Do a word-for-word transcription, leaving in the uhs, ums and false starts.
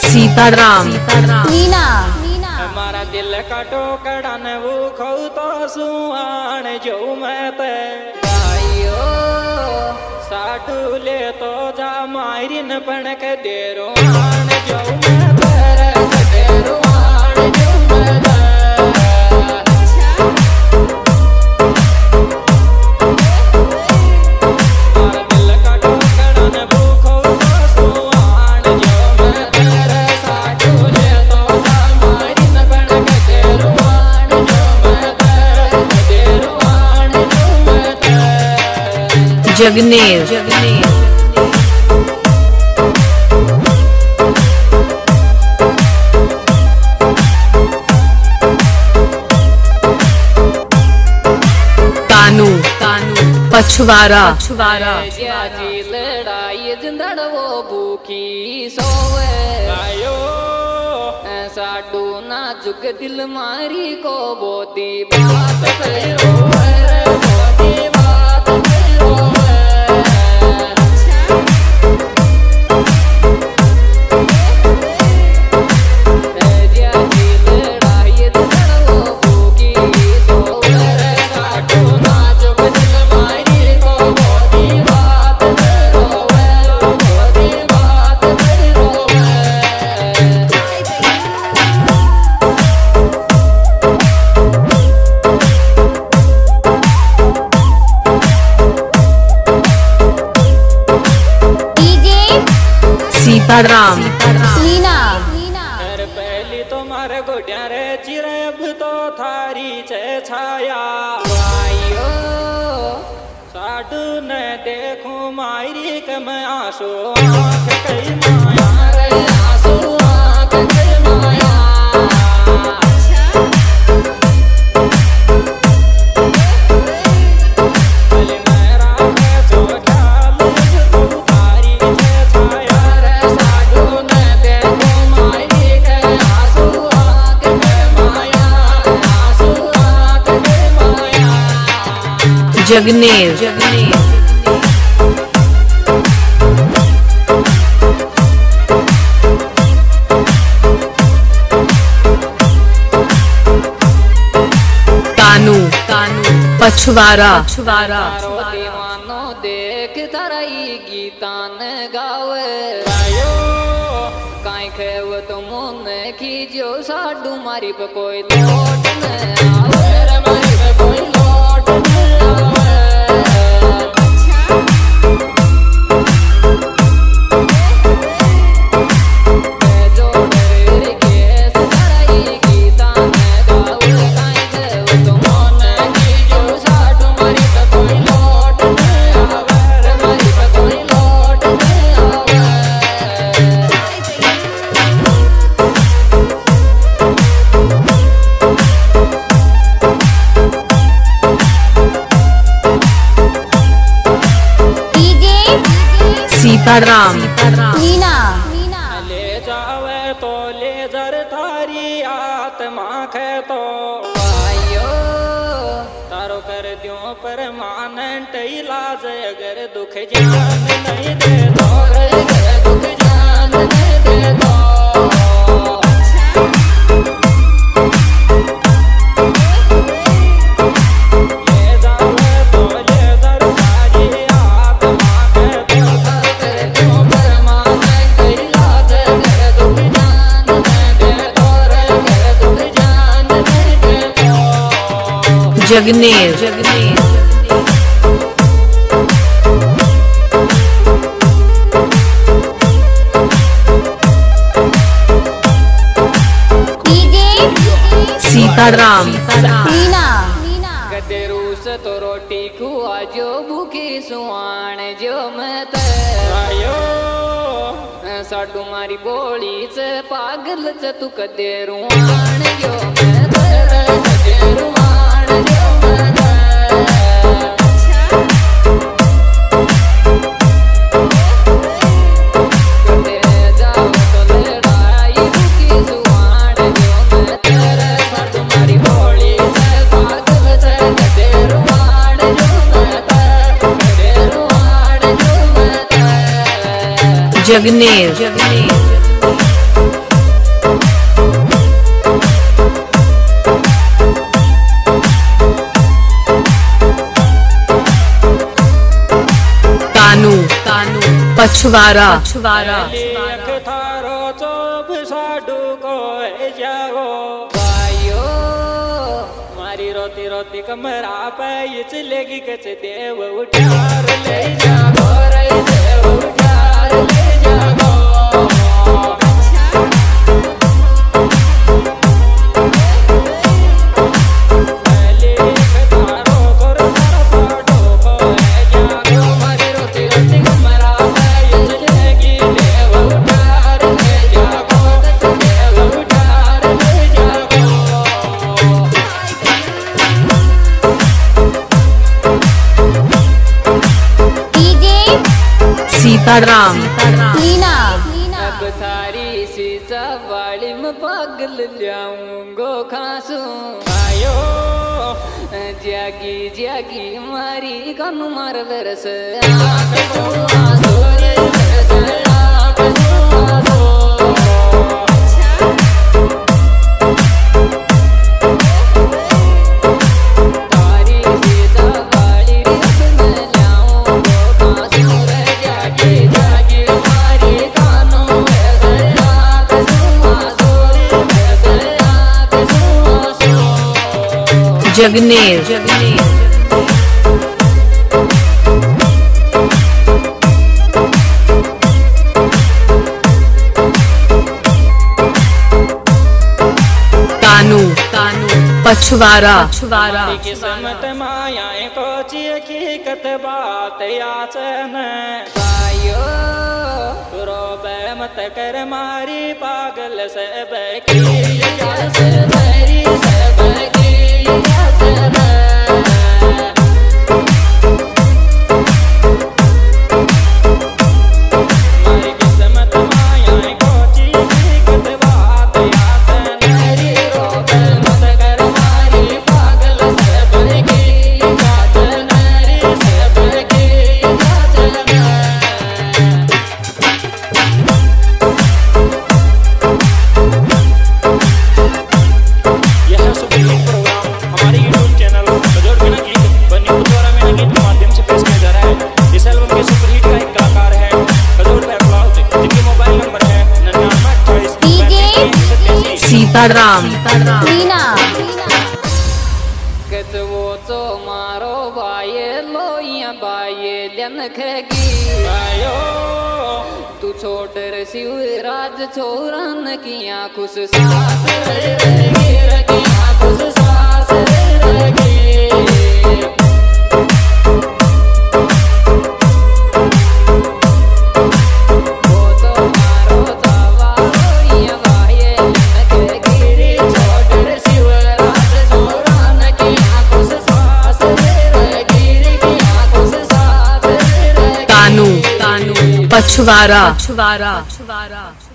सीताराम नीना हमारा दिल का टोकड़ा न वो खो तो सुआन जो मैं ते भाइयो साडू ले तो जा मारिन पण के देरो आन जो मैं तेरे देरो आन जो मैं जगनेर कानू पछवारा लड़ाई जिंदड़ वो भूखी सोवे आयो साडू नाजुक दिल मारी को बोती बात करो बोती बात करो सीताराम नीना हर पहली तो मारे गोड्या रे चिरे अब तो थारी छे छाया भाइयो साडू न देखूं मायरी कम आंसू आँख कई माया रे आंसू आँख कई माया जगनेर कानू पछवारा दीवानो देख तराई गीतान गावे आयो काई खेव तो मुन की जो साडू मारी पे कोई लोट न आवे रे मारी पे कोई लोट न आवे जो डरे के तराई गीतान गावे काई खेव तो मुन की जो साडू मारी पे कोई लोट न आवे रे मारी पे कोई लोट न आवे सीताराम नीना ले जावे तो ले जर थारी आत्मा खे तो भाइयो तारो कर द्यो पर मानन इलाज अगर दुख जान नहीं दे तो रे दुख जान नहीं दे दो ले जावे तो ले जर थारी आत्मा खे तो कर दो पर मान कैला दे दुख जान नहीं दे दो रे दुख जान नहीं दे दो जगनेर सीताराम नीना गदेरूस तो रोटी खुआ जो भूखी सुहान जो मैं ते आयो साडू मारी बोली से पागल से तू कदेरू आन जो मैं तेरे कदेरू आन जो मैं ते कदे जाओ तो लड़ाई भूखी सुहान जो मैं तेरे साडू मारी बोली से पागल से कदेरू आन जो मैं ते कदेरू आन जो मैं ते जगनेर पछवारा पछवारा लेख थारो चोप साडू को जागो भाइयो मारी रोती रोती कमरा पे ये चलेगी कच देव उठार ले जागो रे देव उठार ले जागो लेख थारो कर साडू को जागो मारी रोती रोती कमरा पे ये चलेगी देव उठार ले जागो देव उठार ले जागो डीजे सीताराम लीना अब थारी सी सवाली में पागल ल्याऊंगो खासू आयो जागी जागी मारी कनु मार बरस आंख सो आंसू रे बरस आंख सो आंसू तारी सी सवाली अब मैं ल्याऊंगो खासू रे जागी जागी मारी कनु बरस आंख सो आंसू रे बरस आंख सो आंसू जगनेर जगनेर कानू कानू पछवारा पछवारा किस्मत मायाएं को हकीकत बात याचन भाइयो रोबे मत कर मारी पागल से बैठी जस तेरी सबकी याचना मारी किस्मत मायाएं को हकीकत बात याचन तेरी रोबे मत कर मारी पागल सबकी याचना रे सबकी याचना यह सुपरहिट प्रोग्राम हमारे यूट्यूब चैनल बजोड़ बिना गीत व न्यूज द्वारा मेरा गीत के माध्यम से पेश किया जा रहा है। इस एल्बम के सुपरहिट का एक कलाकार है बजोड़ बैकलॉग, जिनके मोबाइल नंबर है निन्यानवे अट्ठाईस पैंतीस सत्तासी। सीताराम लीना कचवो चो मारो बाये लोइया बाये लन खगी आयो तू छोटर शिवराज छोरन किया खुश सास रगी रगिया खुश सास रगी वो तो मारो जावा लोइया बाये लन खगी छोटर शिवराज छोरन किया खुश सास रगी रगिया खुश सास रगी कानू कानू पछवारा पछवारा